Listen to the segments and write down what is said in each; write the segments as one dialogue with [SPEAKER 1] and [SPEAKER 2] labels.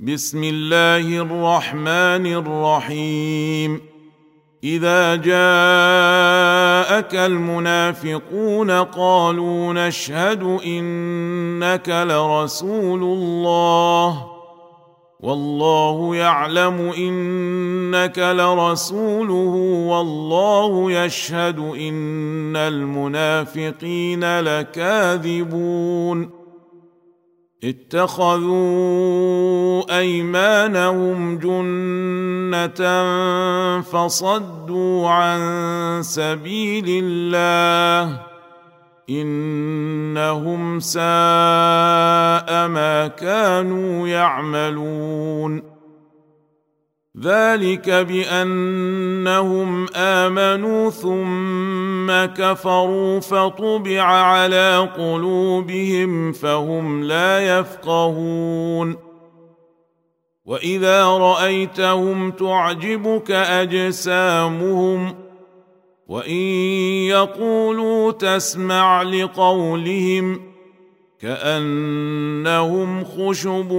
[SPEAKER 1] بسم الله الرحمن الرحيم. إذا جاءك المنافقون قالوا نشهد إنك لرسول الله والله يعلم إنك لرسوله والله يشهد إن المنافقين لكاذبون. اتخذوا أيمانهم جنة فصدوا عن سبيل الله إنهم ساء ما كانوا يعملون. ذلك بأنهم آمنوا ثم كفروا فطبع على قلوبهم فهم لا يفقهون. وإذا رأيتهم تعجبك أجسامهم وإن يقولوا تسمع لقولهم كأنهم خشب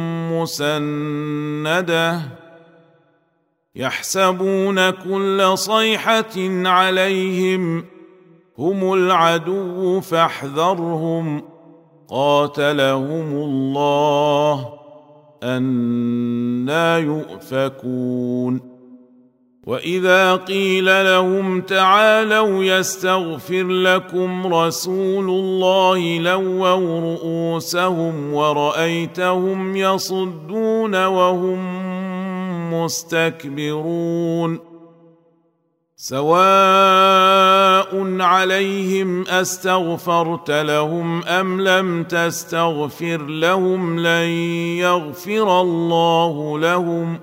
[SPEAKER 1] مسندة يحسبون كل صيحة عليهم هم العدو فاحذرهم قاتلهم الله أنى يؤفكون. وإذا قيل لهم تعالوا يستغفر لكم رسول الله لووا رؤوسهم ورأيتهم يصدون وهم مستكبرون. سواء عليهم أستغفرت لهم أم لم تستغفر لهم لن يغفر الله لهم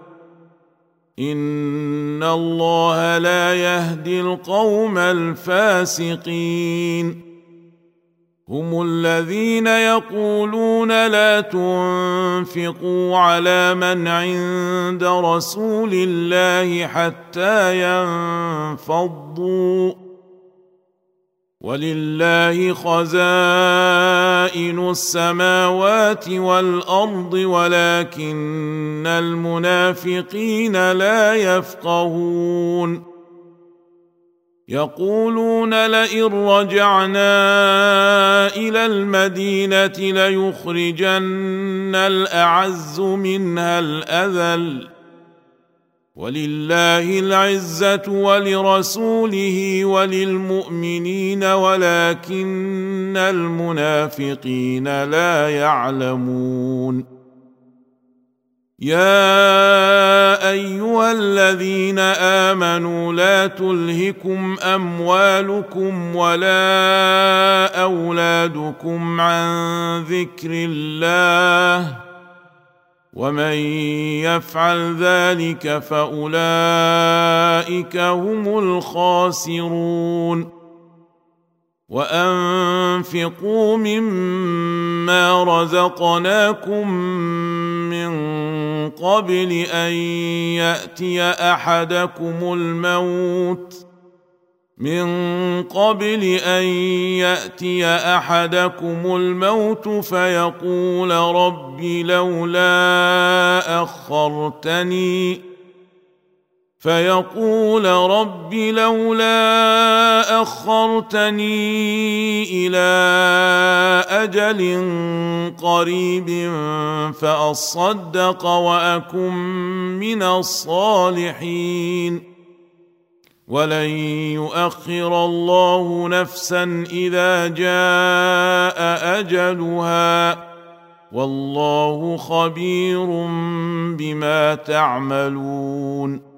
[SPEAKER 1] إن الله لا يهدي القوم الفاسقين. هم الذين يقولون لا تنفقوا على من عند رسول الله حتى ينفضوا ولله خزائن السماوات والأرض ولكن المنافقين لا يفقهون. يقولون لئن رجعنا إلى المدينة ليخرجن الأعز منها الأذل ولله العزة ولرسوله وللمؤمنين ولكن المنافقين لا يعلمون. يا أيها الذين آمنوا لا تلهكم أموالكم ولا أولادكم عن ذكر الله ومن يفعل ذلك فأولئك هم الخاسرون. وأنفقوا مما رزقناكم من قبل أن يأتي أحدكم الموت فيقول رب لولا أخرتني إلى أجل قريب فأصدق وأكن من الصالحين ولن يؤخر الله نفسا إذا جاء أجلها والله خبير بما تعملون.